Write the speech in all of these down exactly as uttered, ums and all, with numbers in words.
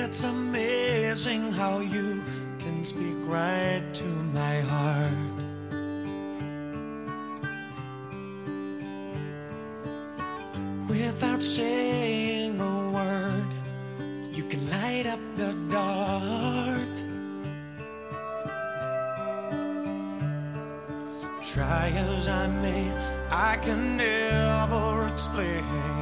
It's amazing how you can speak right to my heart. Without saying a word, you can light up the dark. Try as I may, I can never explain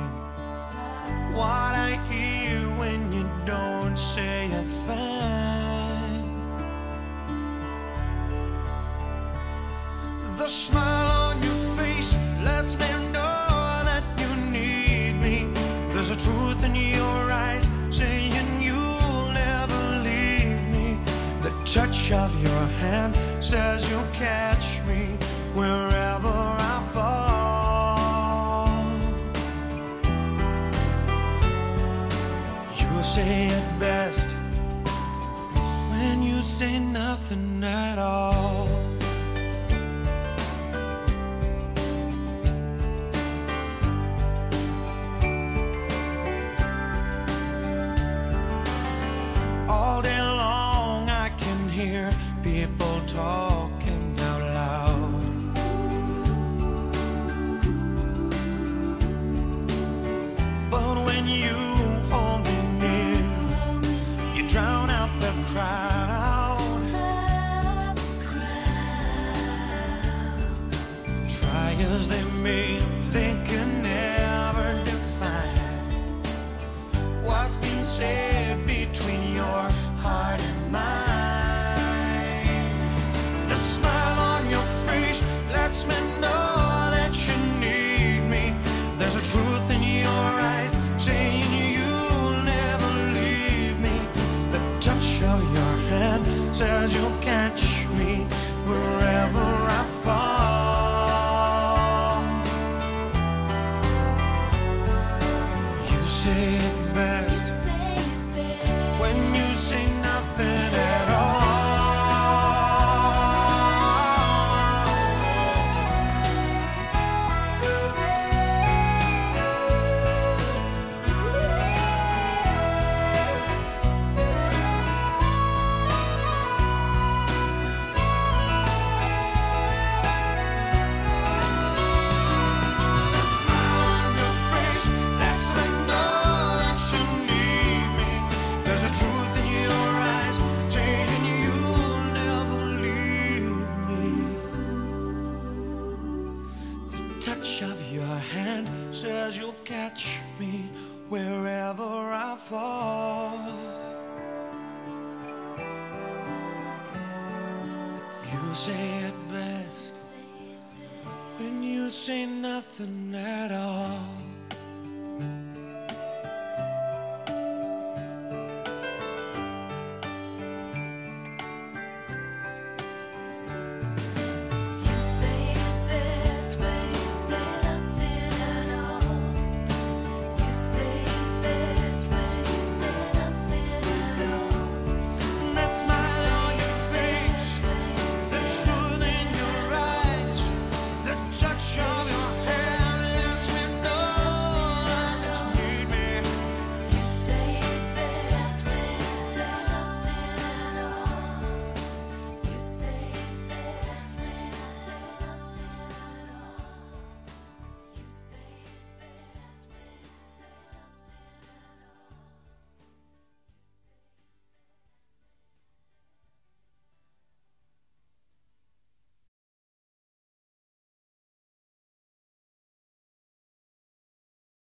what I hear when you don't say a thing. The smile on your face lets me know that you need me. There's a truth in your eyes saying you'll never leave me. The touch of your hand says you'll catch me wherever I fall. You say it best when you say nothing at all. All day long I can hear people talking out loud. But when you hold me near, you drown out the crowd. Try as they may, they can never define what's been said between your heart and mine. The smile on your face lets me know that you need me. There's a truth in your eyes saying you'll never leave me. The touch of your hand says you'll catch me wherever I fall. You say it best when you say nothing at all. The smile on your face lets me know that you need me. There's a truth in your eyes saying you'll never leave me. The touch of your hand says you'll catch me wherever I fall. You say it best when you say nothing at all.